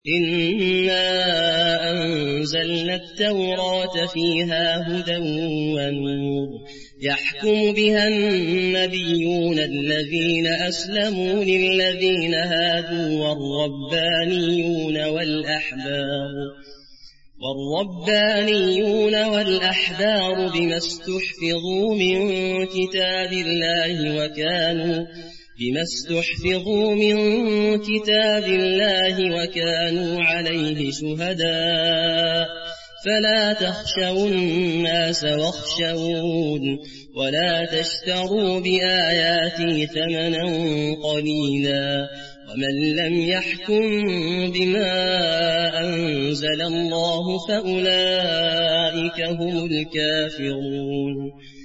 إنا أنزلنا التوراة فيها هدى ونور يحكم بها النبيون الذين أسلموا للذين هادوا والربانيون والأحبار بما استحفظوا من كتاب الله وكانوا عليه شهداء فلا تخشوا الناس واخشون ولا تشتروا بآياتي ثمنا قليلا ومن لم يحكم بما أنزل الله فأولئك هم الكافرون.